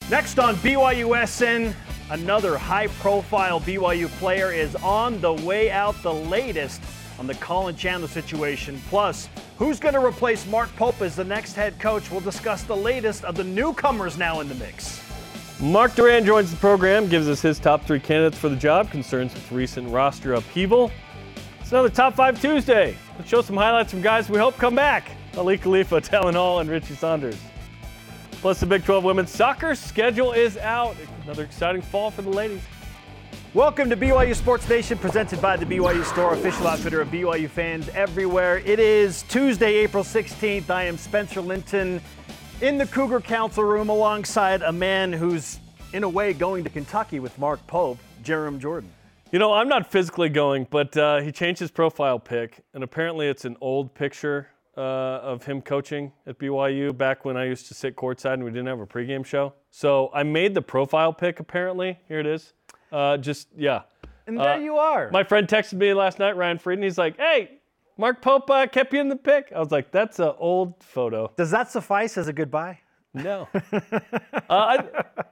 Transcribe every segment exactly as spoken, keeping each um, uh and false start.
Next on B Y U S N, another high-profile B Y U player is on the way out. The latest on the Collin Chandler situation. Plus, who's going to replace Mark Pope as the next head coach? We'll discuss the latest of the newcomers now in the mix. Mark Duran joins the program, gives us his top three candidates for the job, concerns with recent roster upheaval. It's another Top five Tuesday. Let's show some highlights from guys we hope come back. Ali Khalifa, Talon Hall, and Richie Saunders. Plus, the Big twelve women's soccer schedule is out. Another exciting fall for the ladies. Welcome to B Y U Sports Nation, presented by the B Y U Store, official outfitter of B Y U fans everywhere. It is Tuesday, April sixteenth. I am Spencer Linton in the Cougar Council room alongside a man who's, in a way, going to Kentucky with Mark Pope, Jarom Jordan. You know, I'm not physically going, but uh, he changed his profile pic, and apparently it's an old picture uh, of him coaching at B Y U back when I used to sit courtside and we didn't have a pregame show. So I made the profile pic, apparently. Here it is. Uh, just, yeah. And there uh, you are. My friend texted me last night, Ryan Frieden. He's like, hey, Mark Pope uh, kept you in the pic. I was like, that's an old photo. Does that suffice as a goodbye? No. uh, I,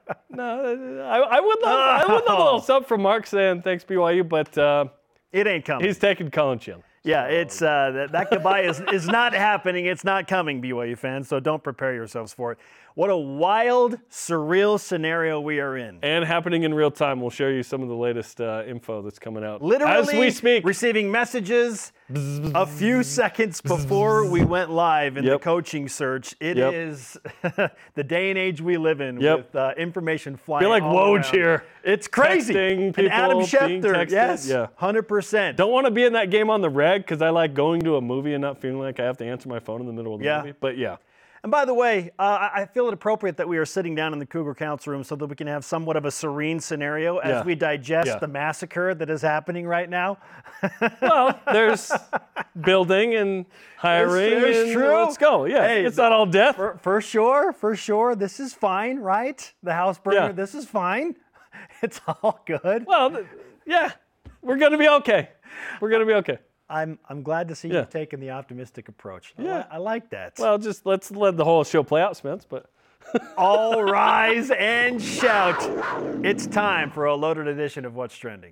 no, I, I would love, I would love a little sub from Mark saying thanks B Y U, but uh, it ain't coming. He's taking Collin Chandler. Yeah, it's uh, that, that goodbye is, is not happening. It's not coming, B Y U fans, so don't prepare yourselves for it. What a wild, surreal scenario we are in. And happening in real time. We'll share you some of the latest uh, info that's coming out Literally as we speak. Receiving messages a few seconds before we went live in yep. the coaching search. It yep. is the day and age we live in yep. with uh, information flying I feel like all Woj around. here. It's crazy. Texting people, and Adam being Schefter, texted. yes, yeah. one hundred percent. Don't want to be in that game on the reg because I like going to a movie and not feeling like I have to answer my phone in the middle of the yeah. movie. But yeah. And by the way, uh, I feel it appropriate that we are sitting down in the Cougar Council room so that we can have somewhat of a serene scenario as yeah. we digest yeah. the massacre that is happening right now. Well, there's building and hiring. It's, it's and true. Let's go. Yeah, hey, it's not all death. For, for sure, for sure. This is fine, right? The house burner, yeah. this is fine. It's all good. Well, th- yeah, we're going to be okay. We're going to be okay. I'm I'm glad to see yeah. you've taken the optimistic approach. I yeah, li- I like that. Well, just let's let the whole show play out, Spence. But all rise and shout! It's time for a loaded edition of What's Trending.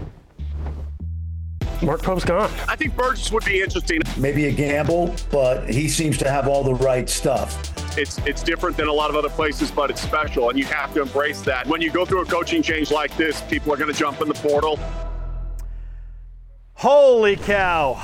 Mark Pope's gone. I think Burgess would be interesting. Maybe a gamble, but he seems to have all the right stuff. It's it's different than a lot of other places, but it's special, and you have to embrace that. When you go through a coaching change like this, people are going to jump in the portal. Holy cow.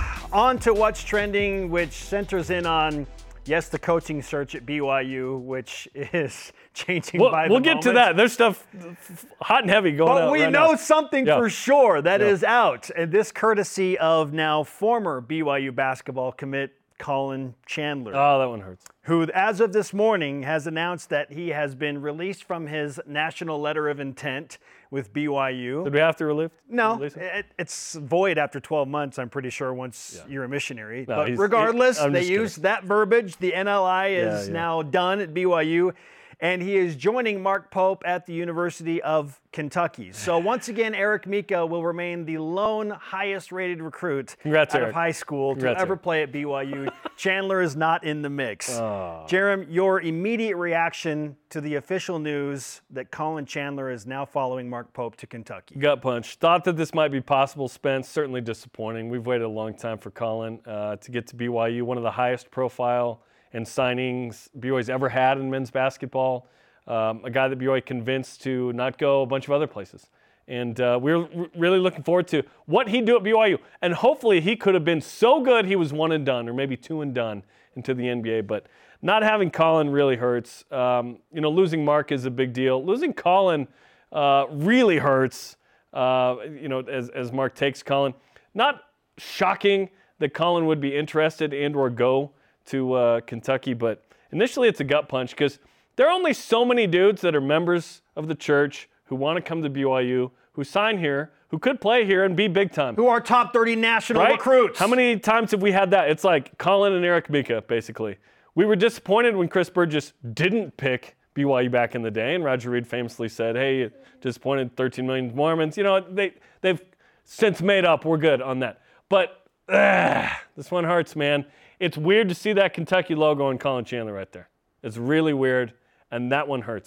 On to What's Trending, which centers in on, yes, the coaching search at B Y U, which is changing we'll, by the We'll get moment. to that. There's stuff hot and heavy going on. But we right know now. something yeah. for sure that yeah. is out. And this courtesy of now former B Y U basketball commit Collin Chandler. Oh, that one hurts. Who, as of this morning, has announced that he has been released from his national letter of intent with B Y U. Did we have to relieve? No, release him? it, it's void after twelve months, I'm pretty sure, once yeah. you're a missionary. No, but he's- regardless, he, I'm they just used kidding. that verbiage. The N L I is Yeah, yeah. now done at B Y U, and he is joining Mark Pope at the University of Kentucky. So once again, Eric Mika will remain the lone highest-rated recruit Congrats, out Eric. of high school Congrats, to ever Eric. play at B Y U. Chandler is not in the mix. Oh. Jarom, your immediate reaction to the official news that Collin Chandler is now following Mark Pope to Kentucky? Gut punch. Thought that this might be possible, Spence. Certainly disappointing. We've waited a long time for Collin uh, to get to B Y U, one of the highest profile and signings B Y U's ever had in men's basketball. Um, a guy that B Y U convinced to not go a bunch of other places. And uh, we're r- really looking forward to what he'd do at B Y U. And hopefully he could have been so good he was one and done, or maybe two and done into the N B A. But not having Collin really hurts. Um, you know, losing Mark is a big deal. Losing Collin uh, really hurts, uh, you know, as, as Mark takes Collin. Not shocking that Collin would be interested and or go to uh, Kentucky, but initially it's a gut punch because there are only so many dudes that are members of the church who want to come to B Y U, who sign here, who could play here and be big time. Who are top thirty national right? recruits. How many times have we had that? It's like Collin and Eric Mika, basically. We were disappointed when Chris Burgess didn't pick B Y U back in the day, and Roger Reed famously said, hey, disappointed thirteen million Mormons. You know, they, they've since made up. We're good on that. But ugh, this one hurts, man. It's weird to see that Kentucky logo on Collin Chandler right there. It's really weird, and that one hurts, man.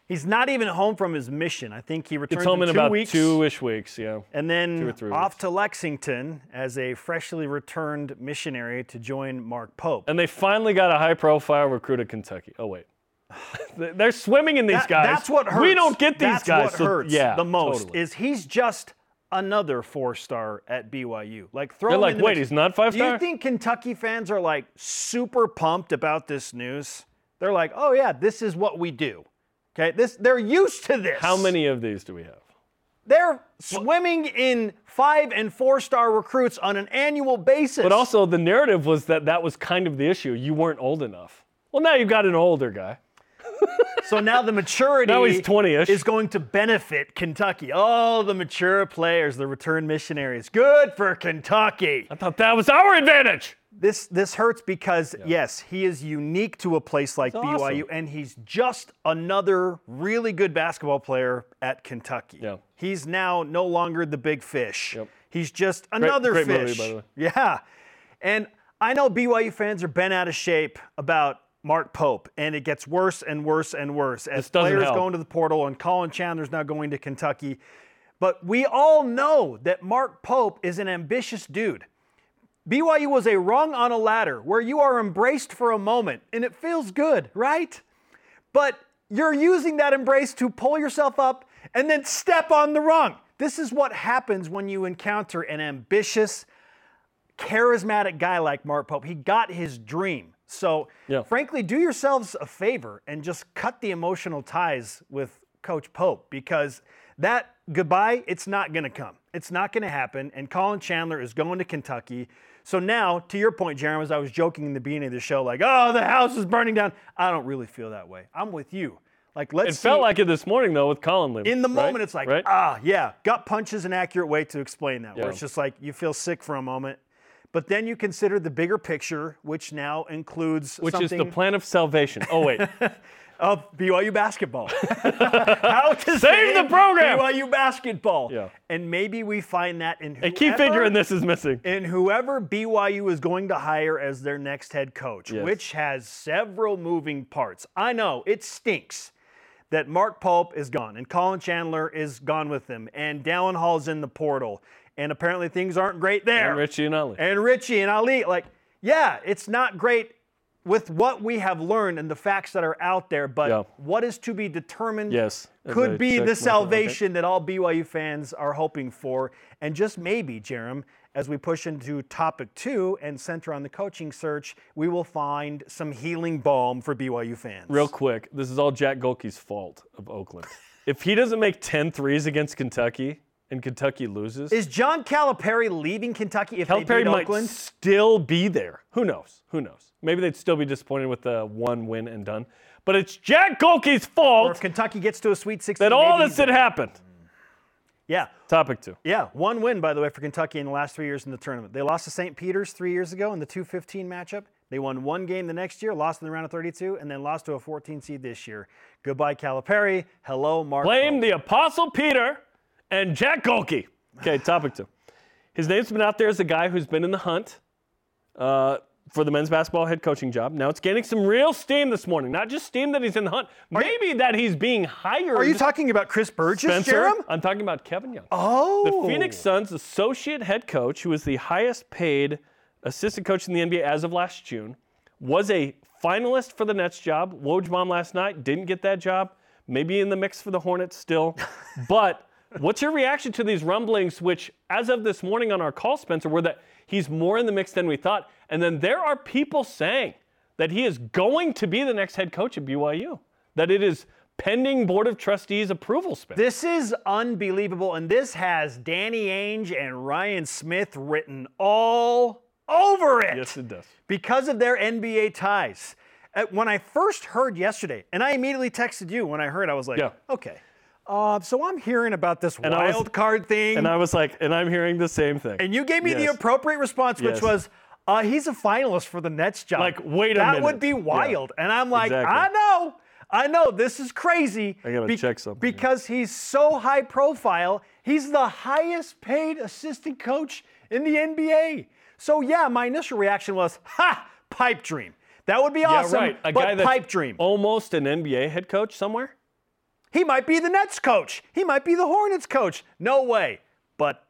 He's not even home from his mission. I think he returns It's home in, in two about weeks. two-ish weeks, yeah. And then Two or three off weeks. to Lexington as a freshly returned missionary to join Mark Pope. And they finally got a high-profile recruit at Kentucky. Oh, wait. They're swimming in these That- guys. That's what hurts. We don't get these that's guys. What so- hurts yeah, the most totally. is he's just another four-star at B Y U. Like throw They're him like, in the wait, mix. he's not Do five-star? you think Kentucky fans are like super pumped about this news? They're like, oh yeah, this is what we do. Okay, this they're used to this. How many of these do we have? They're swimming in five and four-star recruits on an annual basis. But also, the narrative was that that was kind of the issue. You weren't old enough. Well, now you've got an older guy. So now the maturity Now he's twenty-ish. is going to benefit Kentucky. Oh, the mature players, the return missionaries. Good for Kentucky. I thought that was our advantage. This this hurts because, yes, he is unique to a place like That's B Y U, awesome. and he's just another really good basketball player at Kentucky. Yeah. He's now no longer the big fish. Yep. He's just another great movie, fish. by the way. Yeah. And I know B Y U fans are bent out of shape about Mark Pope, and it gets worse and worse and worse as This doesn't players help. go into the portal, and Colin Chandler's now going to Kentucky. But we all know that Mark Pope is an ambitious dude. B Y U was a rung on a ladder where you are embraced for a moment, and it feels good, right? But you're using that embrace to pull yourself up and then step on the rung. This is what happens when you encounter an ambitious, charismatic guy like Mark Pope. He got his dream. So, Yeah. frankly, do yourselves a favor and just cut the emotional ties with Coach Pope, because that goodbye, it's not going to come. It's not going to happen, and Colin Chandler is going to Kentucky. So now, to your point, Jeremy, as I was joking in the beginning of the show, like, oh, the house is burning down. I don't really feel that way. I'm with you. Like, let's It see. felt like it this morning, though, with Colin leaving. In the right? moment, it's like, right? ah, yeah, gut punch is an accurate way to explain that, where Yeah. it's just like you feel sick for a moment. But then you consider the bigger picture, which now includes Which something is the plan of salvation. Oh, wait. of B Y U basketball. How to Save the program! B Y U basketball. Yeah. And maybe we find that in A key figure in this is missing. in whoever B Y U is going to hire as their next head coach, Yes. which has several moving parts. I know, it stinks that Mark Pope is gone and Colin Chandler is gone with him and Dallin Hall's in the portal, and apparently things aren't great there. And Richie and Ali. And Richie and Ali, like, yeah, it's not great with what we have learned and the facts that are out there, but Yeah. what is to be determined Yes. As I could be check the my- salvation that all B Y U fans are hoping for. And just maybe, Jerem, as we push into topic two and center on the coaching search, we will find some healing balm for B Y U fans. Real quick, this is all Jack Golke's fault of Oakland. If he doesn't make ten threes against Kentucky and Kentucky loses, Is John Calipari leaving Kentucky if they Calipari beat might Oakland? still be there. Who knows? Who knows? Maybe they'd still be disappointed with the one win and done. But it's Jack Golke's Or if fault Kentucky gets to a Sweet sixteen, that all maybe this had happened. Yeah. Topic two. Yeah, one win, by the way, for Kentucky in the last three years in the tournament. They lost to Saint Peter's three years ago in the two fifteen matchup. They won one game the next year, lost in the round of thirty-two, and then lost to a fourteen seed this year. Goodbye, Calipari. Hello, Mark. Blame Pope. the Apostle Peter and Jack Golke. Okay, topic two. His name's been out there as a guy who's been in the hunt uh, for the men's basketball head coaching job. Now it's gaining some real steam this morning. Not just steam that he's in the hunt, maybe that he's being hired. Are you talking about Chris Burgess, Spencer? Jerem? I'm talking about Kevin Young. Oh. The Phoenix Suns associate head coach, who is the highest paid assistant coach in the N B A as of last June, was a finalist for the Nets job. Woj mom last night didn't get that job. Maybe in the mix for the Hornets still. But what's your reaction to these rumblings, which as of this morning on our call, Spencer, were that he's more in the mix than we thought. And then there are people saying that he is going to be the next head coach at B Y U, that it is pending Board of Trustees approval, Spencer. This is unbelievable, and this has Danny Ainge and Ryan Smith written all over it. Yes, it does. Because of their N B A ties. Uh, When I first heard yesterday, and I immediately texted you when I heard, I was like, Yeah. okay. Uh, so I'm hearing about this And I was- wild card thing. And I was like, and I'm hearing the same thing. And you gave me the Yes. appropriate response, which Yes. was, uh, he's a finalist for the Nets job. Like, wait a that minute. would be Yeah. wild. And I'm like, Exactly. I know. I know. This is crazy. I gotta check something here. Because he's so high profile. He's the highest paid assistant coach in the N B A. So, yeah, my initial reaction was, ha, pipe dream. That would be awesome, yeah, right. A but guy that's pipe dream. almost an N B A head coach somewhere. He might be the Nets coach. He might be the Hornets coach. No way. But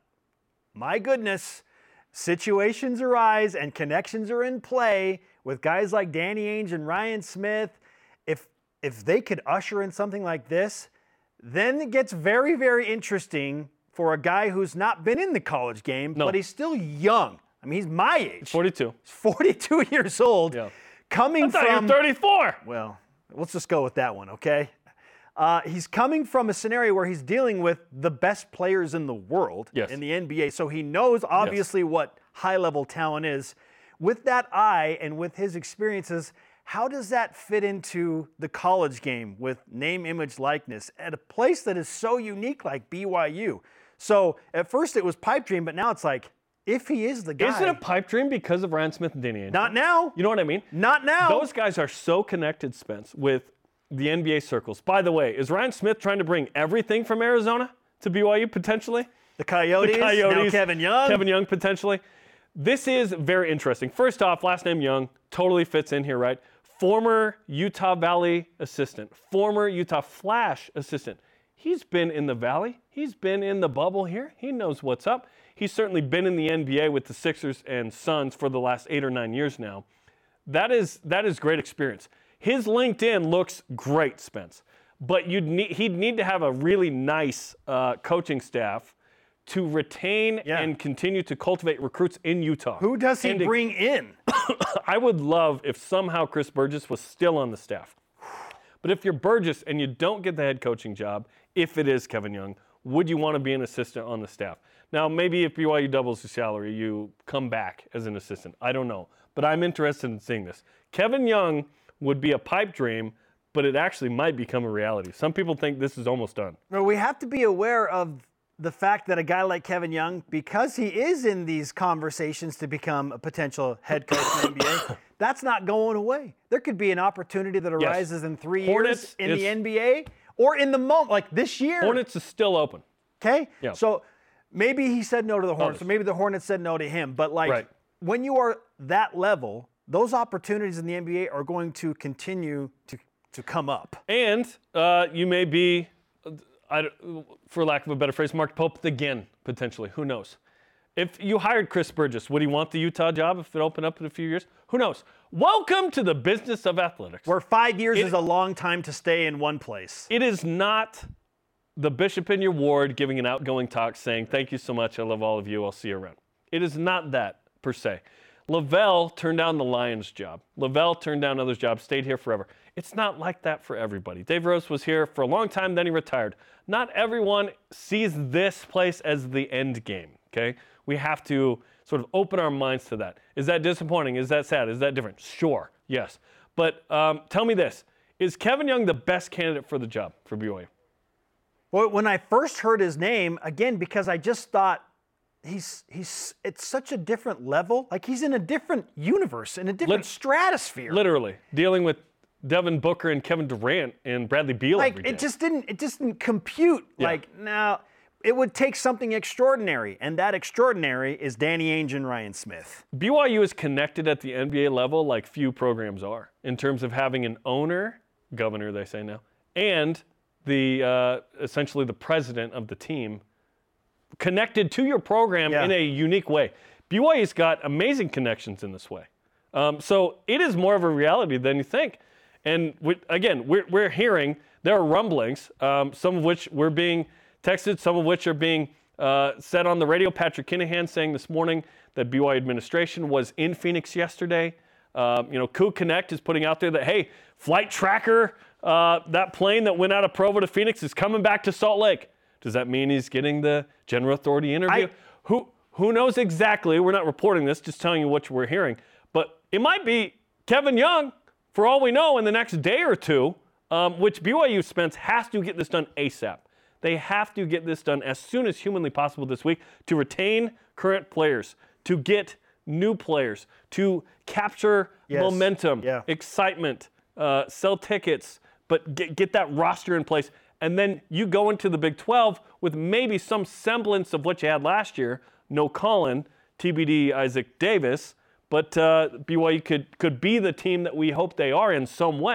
my goodness, situations arise and connections are in play with guys like Danny Ainge and Ryan Smith. If if they could usher in something like this, then it gets very, very interesting for a guy who's not been in the college game, no. but he's still young. I mean, he's my age. forty-two. He's forty-two years old. Yeah. Coming I thought from you were thirty-four. Well, let's just go with that one, okay? Uh, he's coming from a scenario where he's dealing with the best players in the world yes. in the N B A, so he knows obviously yes. what high-level talent is. With that eye and with his experiences, how does that fit into the college game with name, image, likeness at a place that is so unique like B Y U? So at first it was pipe dream, but now it's like, if he is the guy. Is it a pipe dream because of Ryan Smith and Danny Ainge? Not now. You know what I mean? Not now. Those guys are so connected, Spence, with the N B A circles. By the way, is Ryan Smith trying to bring everything from Arizona to B Y U potentially? The Coyotes, the Coyotes, now Kevin Young. Kevin Young potentially. This is very interesting. First off, last name Young totally fits in here, right? Former Utah Valley assistant, former Utah Flash assistant. He's been in the Valley. He's been in the bubble here. He knows what's up. He's certainly been in the N B A with the Sixers and Suns for the last eight or nine years now. That is that is great experience. His LinkedIn looks great, Spence, but you'd need, he'd need to have a really nice uh, coaching staff to retain yeah. and continue to cultivate recruits in Utah. Who does he and bring to, in? I would love if somehow Chris Burgess was still on the staff. But if you're Burgess and you don't get the head coaching job, if it is Kevin Young, would you want to be an assistant on the staff? Now, maybe if B Y U doubles your salary, you come back as an assistant. I don't know. But I'm interested in seeing this. Kevin Young would be a pipe dream, but it actually might become a reality. Some people think this is almost done. Well, we have to be aware of the fact that a guy like Kevin Young, because he is in these conversations to become a potential head coach in the N B A, that's not going away. There could be an opportunity that arises yes. in three Hornets years in the N B A or in the moment, like this year. Hornets is still open. Okay? Yeah. So maybe he said no to the Hornets, Others. or maybe the Hornets said no to him. But, like, right. when you are that level, those opportunities in the N B A are going to continue to, to come up. And uh, you may be, I, for lack of a better phrase, Mark Pope again, potentially. Who knows? If you hired Chris Burgess, would he want the Utah job if it opened up in a few years? Who knows? Welcome to the business of athletics. Where five years it, is a long time to stay in one place. It is not the bishop in your ward giving an outgoing talk saying, thank you so much, I love all of you, I'll see you around. It is not that, per se. Lavelle turned down the Lions job. Lavelle turned down others' jobs, stayed here forever. It's not like that for everybody. Dave Rose was here for a long time, then he retired. Not everyone sees this place as the end game, okay? We have to sort of open our minds to that. Is that disappointing? Is that sad? Is that different? Sure, yes. But um, tell me this. Is Kevin Young the best candidate for the job for B Y U? Well, when I first heard his name, again, because I just thought, He's he's it's such a different level. Like he's in a different universe, in a different Lit- stratosphere. Literally dealing with Devin Booker and Kevin Durant and Bradley Beal like every day. it just didn't it just didn't compute. Yeah. Like now, it would take something extraordinary, and that extraordinary is Danny Ainge and Ryan Smith. B Y U is connected at the N B A level like few programs are in terms of having an owner, governor they say now, and the uh, essentially the president of the team connected to your program yeah. in a unique way. B Y U's got amazing connections in this way. Um, so it is more of a reality than you think. And we, again, we're, we're hearing there are rumblings, um, some of which we're being texted, some of which are being uh, said on the radio. Patrick Kinahan saying this morning that B Y U administration was in Phoenix yesterday. Um, you know, Coup Connect is putting out there that, hey, flight tracker, uh, that plane that went out of Provo to Phoenix is coming back to Salt Lake. Does that mean he's getting the general authority interview? I, who who knows exactly? We're not reporting this, just telling you what we're hearing. But it might be Kevin Young, for all we know, in the next day or two, um, which B Y U, Spence, has to get this done ASAP. They have to get this done as soon as humanly possible this week to retain current players, to get new players, to capture yes. momentum, yeah. excitement, uh, sell tickets, but get, get that roster in place. And then you go into the Big twelve with maybe some semblance of what you had last year. No Colin, T B D Isaac Davis, but uh, B Y U could, could be the team that we hope they are in some way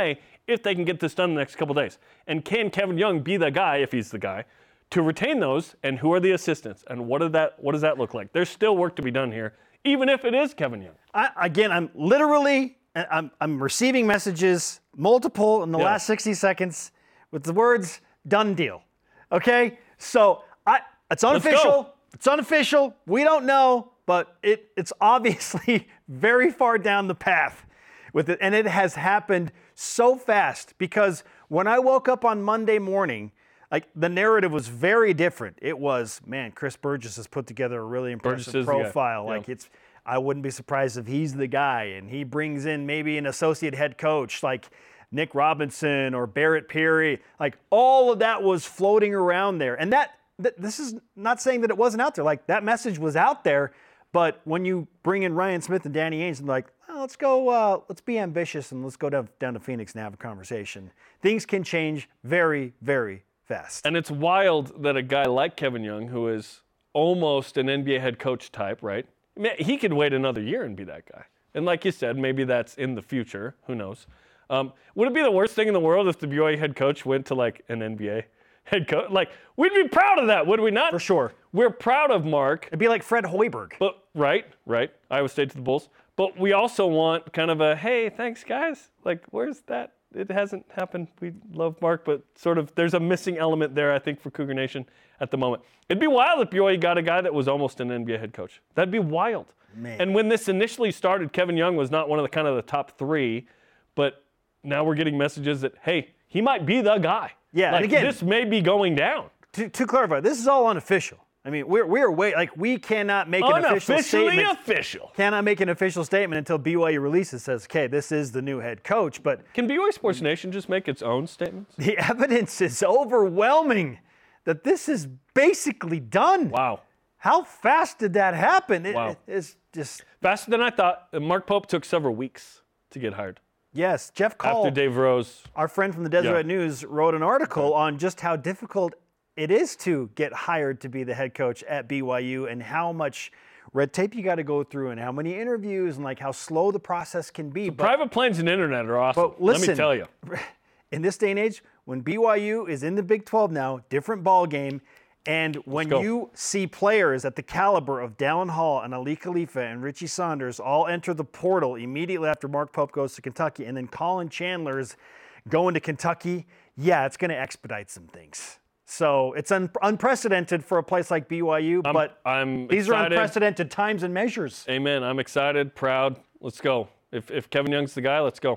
if they can get this done in the next couple days. And can Kevin Young be the guy, if he's the guy, to retain those? And who are the assistants? And what, did that, what does that look like? There's still work to be done here, even if it is Kevin Young. I, again, I'm literally I'm, I'm receiving messages, multiple in the yeah. last sixty seconds, with the words, done deal. Okay? So I, it's unofficial. It's unofficial. We don't know, but it, it's obviously very far down the path with it. And it has happened so fast because when I woke up on Monday morning, like the narrative was very different. It was, man, Chris Burgess has put together a really impressive profile. Like yeah. it's, I wouldn't be surprised if he's the guy and he brings in maybe an associate head coach like Nick Robinson or Barrett Peary. Like all of that was floating around there. And that, th- this is not saying that it wasn't out there. Like that message was out there. But when you bring in Ryan Smith and Danny Ainge and like, oh, let's go, uh, let's be ambitious and let's go down, down to Phoenix and have a conversation. Things can change very, very fast. And it's wild that a guy like Kevin Young, who is almost an N B A head coach type, right? Man, he could wait another year and be that guy. And like you said, maybe that's in the future. Who knows? Um, would it be the worst thing in the world if the B Y U head coach went to like an N B A head coach? Like, we'd be proud of that, would we not? For sure. We're proud of Mark. It'd be like Fred Hoiberg. But right, right. Iowa State to the Bulls. But we also want kind of a, hey, thanks, guys. Like, where's that? It hasn't happened. We love Mark, but sort of there's a missing element there, I think, for Cougar Nation at the moment. It'd be wild if B Y U got a guy that was almost an N B A head coach. That'd be wild. Man. And when this initially started, Kevin Young was not one of the kind of the top three, but now we're getting messages that, hey, he might be the guy. Yeah, like, and again, this may be going down. To, to clarify, this is all unofficial. I mean, we're we're way like we cannot make an official statement. Unofficially official. Cannot make an official statement until B Y U releases says, okay, this is the new head coach. But can B Y U Sports Nation just make its own statements? The evidence is overwhelming that this is basically done. Wow. How fast did that happen? It, wow. it, it's just faster than I thought. Mark Pope took several weeks to get hired. Yes, Jeff Call, after Dave Rose, our friend from the Deseret yeah. News, wrote an article on just how difficult it is to get hired to be the head coach at B Y U and how much red tape you got to go through and how many interviews and like how slow the process can be. So but, private planes and internet are awesome. But listen, let me tell you. In this day and age, when B Y U is in the Big twelve now, different ball game, and when you see players at the caliber of Dallin Hall and Ali Khalifa and Richie Saunders all enter the portal immediately after Mark Pope goes to Kentucky, and then Colin Chandler's going to Kentucky, yeah, it's going to expedite some things. So it's un- unprecedented for a place like B Y U, I'm, but I'm these excited. are unprecedented times and measures. Amen. I'm excited, proud. Let's go. If, if Kevin Young's the guy, let's go.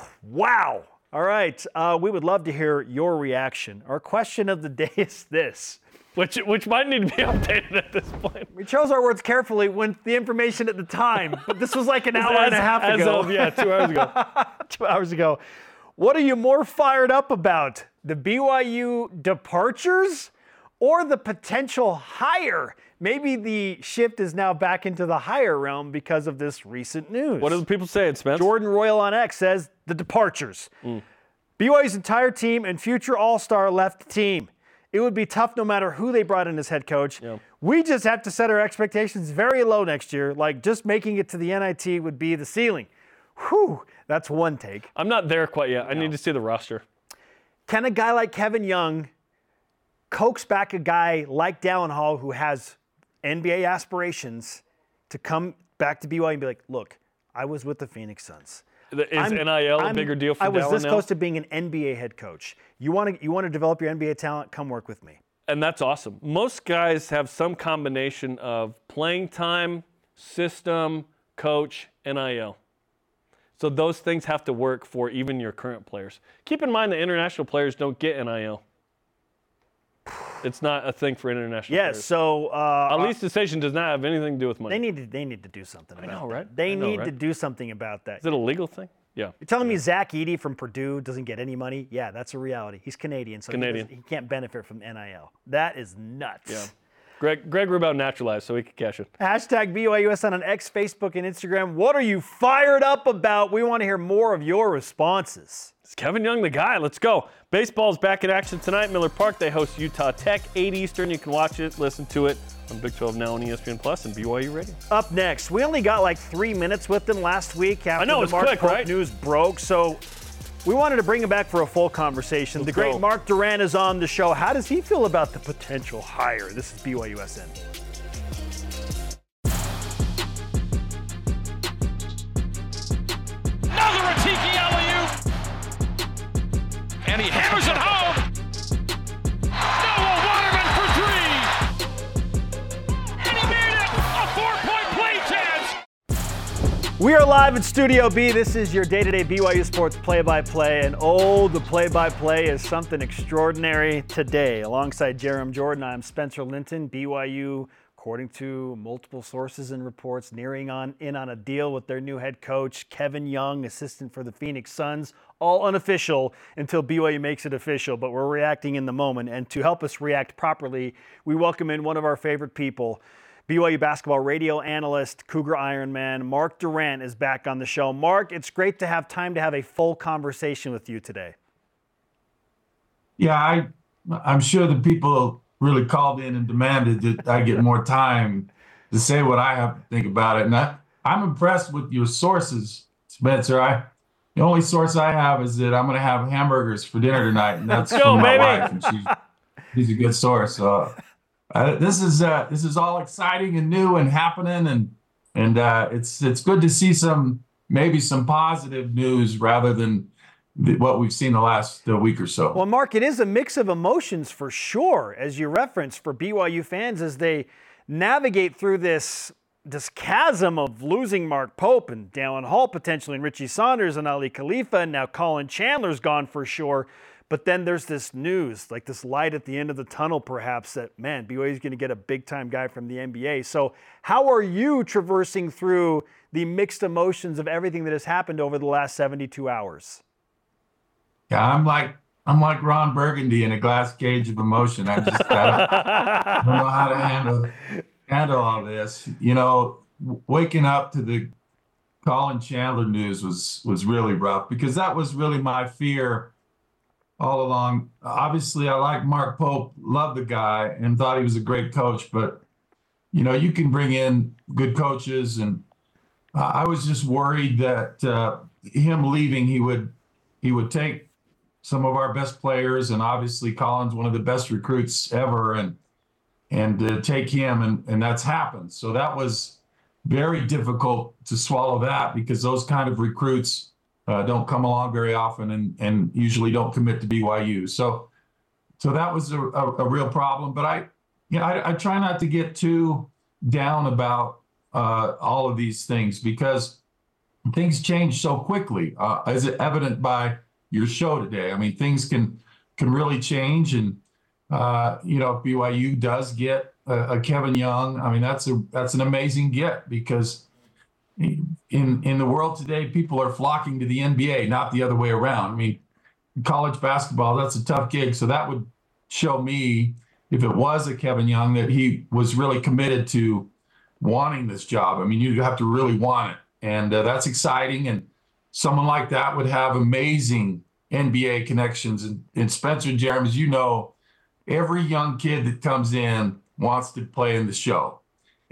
Wow. All right. Uh, we would love to hear your reaction. Our question of the day is this. Which which might need to be updated at this point. We chose our words carefully when the information at the time, but this was like an hour as, and a half as ago. Of, yeah, two hours ago. two hours ago. What are you more fired up about? The B Y U departures or the potential hire? Maybe the shift is now back into the hire realm because of this recent news. What are the people saying, Spence? Jordan Royal on X says the departures. Mm. B Y U's entire team and future all-star left the team. It would be tough no matter who they brought in as head coach. Yeah. We just have to set our expectations very low next year. Like just making it to the N I T would be the ceiling. Whew, that's one take. I'm not there quite yet. I no. need to see the roster. Can a guy like Kevin Young coax back a guy like Dallin Hall who has N B A aspirations to come back to B Y U and be like, look, I was with the Phoenix Suns. Is I'm, N I L a bigger deal for I was Dallin this now? close to being an N B A head coach. You want to you want to develop your N B A talent? Come work with me. And that's awesome. Most guys have some combination of playing time, system, coach, N I L. So those things have to work for even your current players. Keep in mind that international players don't get N I L. It's not a thing for international yes, players. so uh, Ali's decision does not have anything to do with money. They need to they need to do something about I know, that. right? They I know, need right? to do something about that. Is it a legal thing? Yeah. You're telling me Zach Edey from Purdue doesn't get any money? Yeah, that's a reality. He's Canadian, so Canadian. He, he can't benefit from N I L. That is nuts. Yeah. Greg Greg Wrubell naturalized, so he could cash it. Hashtag B Y U S N on X, Facebook, and Instagram. What are you fired up about? We want to hear more of your responses. Is Kevin Young the guy? Let's go. Baseball's back in action tonight. Miller Park, they host Utah Tech, eight Eastern. You can watch it, listen to it on Big twelve Now on E S P N Plus and B Y U Radio. Up next, we only got like three minutes with them last week after I know, the it's Mark quick, Pope right? news broke, so We wanted to bring him back for a full conversation. Let's the great go. Mark Duran is on the show. How does he feel about the potential hire? This is B Y U S N. Another Atiki alley-oop. And he hammers it home. Noah Waterman for three. And he made it. A four-point play chance. We are live at Studio B. This is your day-to-day B Y U Sports play-by-play. And oh, the play-by-play is something extraordinary today. Alongside Jerem Jordan, I'm Spencer Linton. B Y U, according to multiple sources and reports, nearing on in on a deal with their new head coach, Kevin Young, assistant for the Phoenix Suns. All unofficial until B Y U makes it official, but we're reacting in the moment. And to help us react properly, we welcome in one of our favorite people, B Y U basketball radio analyst, Cougar Ironman, Mark Duran is back on the show. Mark, it's great to have time to have a full conversation with you today. Yeah, I, I'm sure the people really called in and demanded that I get more time to say what I have to think about it. And I, I'm impressed with your sources, Spencer. I, the only source I have is that I'm going to have hamburgers for dinner tonight, and that's Let's go, from my baby. wife, and she's, she's a good source. So uh, this is uh, this is all exciting and new and happening, and and uh, it's it's good to see some maybe some positive news rather than the, what we've seen the last uh, week or so. Well, Mark, it is a mix of emotions for sure, as you referenced, for B Y U fans as they navigate through this this chasm of losing Mark Pope and Dallin Hall potentially and Richie Saunders and Ali Khalifa, and now Colin Chandler's gone for sure. But then there's this news, like this light at the end of the tunnel perhaps, that, man, B Y U is going to get a big-time guy from the N B A. So how are you traversing through the mixed emotions of everything that has happened over the last seventy-two hours? Yeah, I'm like I'm like Ron Burgundy in a glass cage of emotion. I just I don't, don't know how to handle handle all this. You know, w- waking up to the Colin Chandler news was was really rough, because that was really my fear all along. Obviously, I like Mark Pope, love the guy, and thought he was a great coach. But you know, you can bring in good coaches, and uh, I was just worried that uh, him leaving, he would he would take some of our best players, and obviously Colin's one of the best recruits ever, and and uh, take him, and and that's happened. So that was very difficult to swallow that, because those kind of recruits uh, don't come along very often, and and usually don't commit to B Y U. So so that was a, a, a real problem. But I, you know, I, I try not to get too down about uh, all of these things, because things change so quickly, uh, as evident by your show today. I mean, things can can really change, and uh, you know, if B Y U does get a, a Kevin Young, I mean, that's a that's an amazing get, because in in the world today, people are flocking to the N B A, not the other way around. I mean, college basketball, that's a tough gig. So that would show me, if it was a Kevin Young, that he was really committed to wanting this job. I mean, you have to really want it, and uh, that's exciting. And someone like that would have amazing N B A connections. And, and Spencer and Jeremy, as you know, every young kid that comes in wants to play in the show.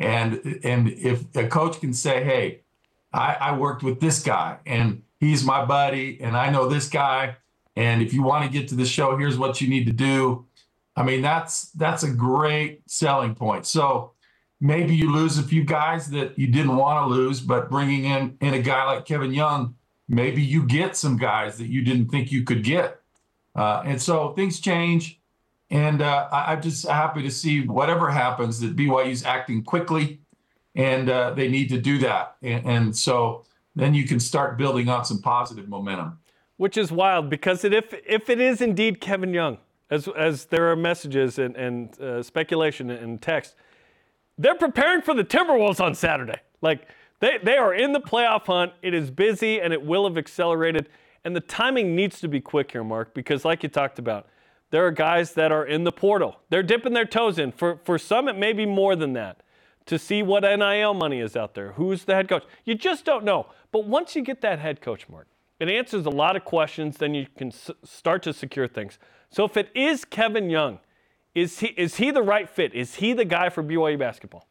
And and if a coach can say, hey, I, I worked with this guy, and he's my buddy, and I know this guy, and if you want to get to the show, here's what you need to do. I mean, that's that's a great selling point. So maybe you lose a few guys that you didn't want to lose, but bringing in, in a guy like Kevin Young, maybe you get some guys that you didn't think you could get. Uh, and so things change. And uh, I, I'm just happy to see whatever happens, that B Y U's acting quickly, and uh, they need to do that. And, and so then you can start building on some positive momentum. Which is wild, because it, if if it is indeed Kevin Young, as as there are messages and, and uh, speculation and text, they're preparing for the Timberwolves on Saturday. Like, They they are in the playoff hunt. It is busy, and it will have accelerated. And the timing needs to be quick here, Mark, because like you talked about, there are guys that are in the portal. They're dipping their toes in. For, for some, it may be more than that, to see what N I L money is out there. Who's the head coach? You just don't know. But once you get that head coach, Mark, it answers a lot of questions. Then you can s- start to secure things. So if it is Kevin Young, is he is he the right fit? Is he the guy for B Y U basketball?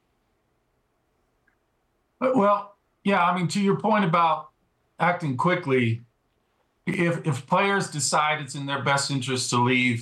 Well, yeah, I mean, to your point about acting quickly, if if players decide it's in their best interest to leave,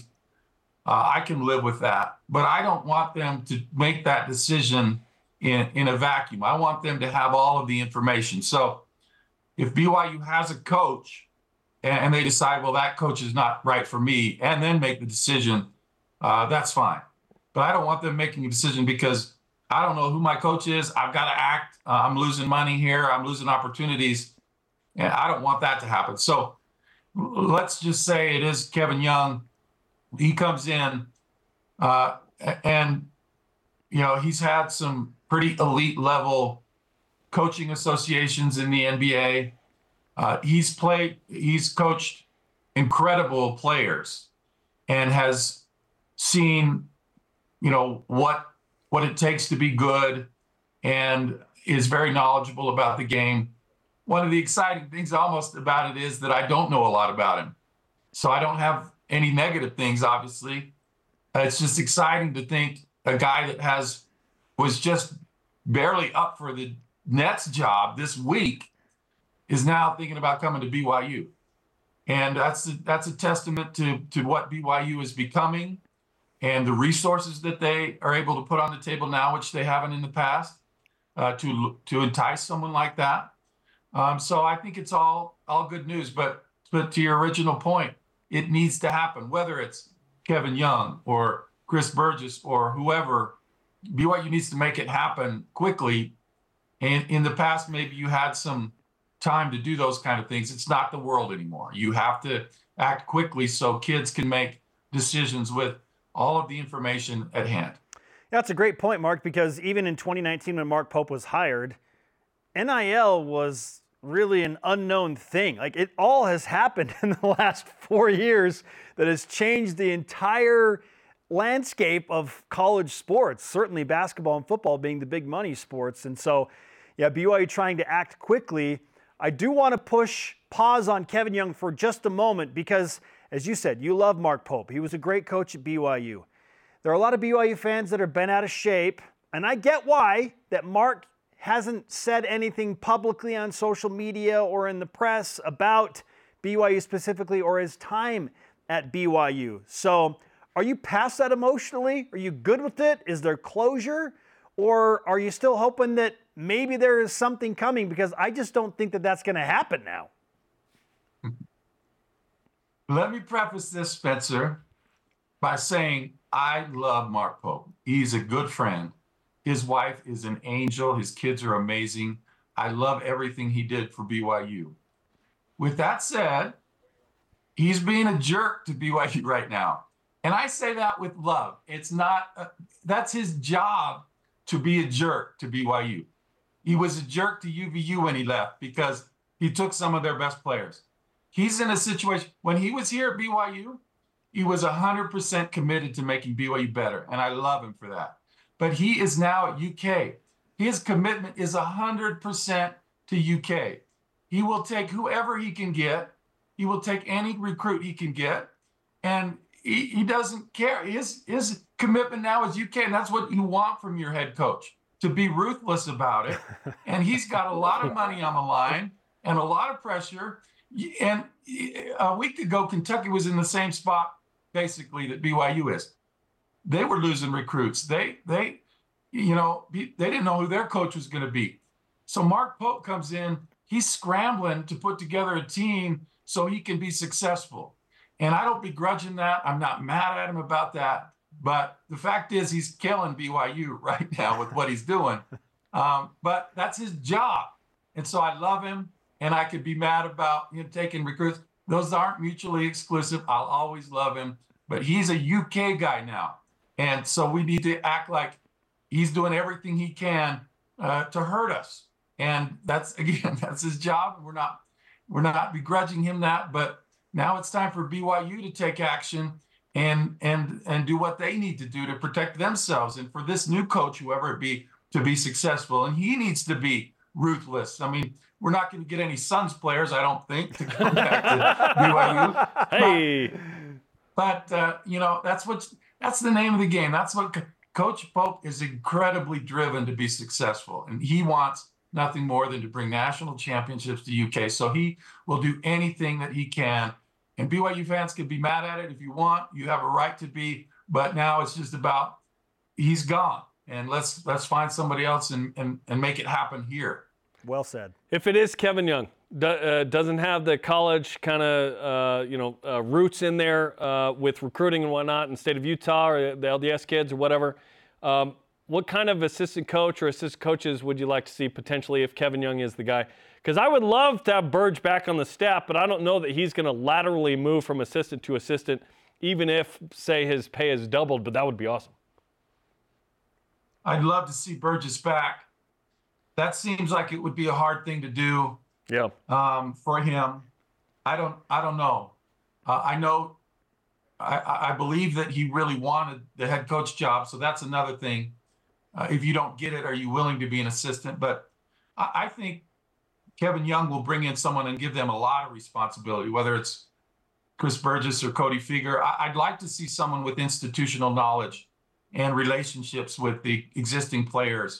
uh, I can live with that. But I don't want them to make that decision in, in a vacuum. I want them to have all of the information. So if B Y U has a coach and, and they decide, well, that coach is not right for me, and then make the decision, uh, that's fine. But I don't want them making a decision because I don't know who my coach is. I've got to act. Uh, I'm losing money here. I'm losing opportunities. And I don't want that to happen. So let's just say it is Kevin Young. He comes in uh, and, you know, he's had some pretty elite level coaching associations in the N B A. Uh, he's played, he's coached incredible players and has seen, you know, what what it takes to be good and is very knowledgeable about the game. One of the exciting things almost about it is that I don't know a lot about him. So I don't have any negative things, obviously. Uh, it's just exciting to think a guy that has was just barely up for the Nets job this week is now thinking about coming to B Y U. And that's a, that's a testament to, to what B Y U is becoming and the resources that they are able to put on the table now, which they haven't in the past, uh, to to entice someone like that. Um, so I think it's all all good news. But but to your original point, it needs to happen. Whether it's Kevin Young or Chris Burgess or whoever, B Y U needs to make it happen quickly. And in the past, maybe you had some time to do those kind of things. It's not the world anymore. You have to act quickly so kids can make decisions with all of the information at hand. That's a great point, Mark, because even in twenty nineteen when Mark Pope was hired, N I L was really an unknown thing. Like, it all has happened in the last four years that has changed the entire landscape of college sports, certainly basketball and football being the big money sports. And so, yeah, B Y U trying to act quickly. I do want to push pause on Kevin Young for just a moment because, as you said, you love Mark Pope. He was a great coach at B Y U. There are a lot of B Y U fans that are bent out of shape, and I get why, that Mark hasn't said anything publicly on social media or in the press about B Y U specifically or his time at B Y U. So are you past that emotionally? Are you good with it? Is there closure? Or are you still hoping that maybe there is something coming? Because I just don't think that that's going to happen now. Let me preface this, Spencer, by saying I love Mark Pope. He's a good friend. His wife is an angel. His kids are amazing. I love everything he did for B Y U. With that said, he's being a jerk to B Y U right now. And I say that with love. It's not, uh, that's his job to be a jerk to B Y U. He was a jerk to U V U when he left because he took some of their best players. He's in a situation, when he was here at B Y U, he was one hundred percent committed to making B Y U better, and I love him for that. But he is now at U K. His commitment is one hundred percent to U K. He will take whoever he can get. He will take any recruit he can get, and he, he doesn't care. His, his commitment now is U K, and that's what you want from your head coach, to be ruthless about it. And he's got a lot of money on the line and a lot of pressure. And a week ago, Kentucky was in the same spot, basically, that B Y U is. They were losing recruits. They, they, you know, they didn't know who their coach was going to be. So Mark Pope comes in. He's scrambling to put together a team so he can be successful. And I don't begrudge him that. I'm not mad at him about that. But the fact is, he's killing B Y U right now with what he's doing. Um, but that's his job. And so I love him. And I could be mad about him taking recruits. Those aren't mutually exclusive. I'll always love him. But he's a U K guy now. And so we need to act like he's doing everything he can uh, to hurt us. And that's, again, that's his job. We're not, we're not begrudging him that. But now it's time for B Y U to take action and and and do what they need to do to protect themselves. And for this new coach, whoever it be, to be successful. And he needs to be ruthless. I mean, we're not going to get any Suns players, I don't think, to come back to B Y U. Hey. But, but uh, you know, that's what that's the name of the game. That's what Coach Pope is incredibly driven to be successful. And he wants nothing more than to bring national championships to U K. So he will do anything that he can. And B Y U fans can be mad at it if you want. You have a right to be. But now it's just about he's gone. And let's let's find somebody else and, and, and make it happen here. Well said. If it is Kevin Young, do, uh, doesn't have the college kind of uh, you know uh, roots in there uh, with recruiting and whatnot in the state of Utah or the L D S kids or whatever, um, what kind of assistant coach or assistant coaches would you like to see potentially if Kevin Young is the guy? Because I would love to have Burge back on the staff, but I don't know that he's going to laterally move from assistant to assistant, even if, say, his pay is doubled, but that would be awesome. I'd love to see Burgess back. That seems like it would be a hard thing to do. Yeah. Um, for him. I don't. I don't know. Uh, I know. I, I believe that he really wanted the head coach job, so that's another thing. Uh, if you don't get it, are you willing to be an assistant? But I, I think Kevin Young will bring in someone and give them a lot of responsibility, whether it's Chris Burgess or Cody Fieger. I, I'd like to see someone with institutional knowledge and relationships with the existing players.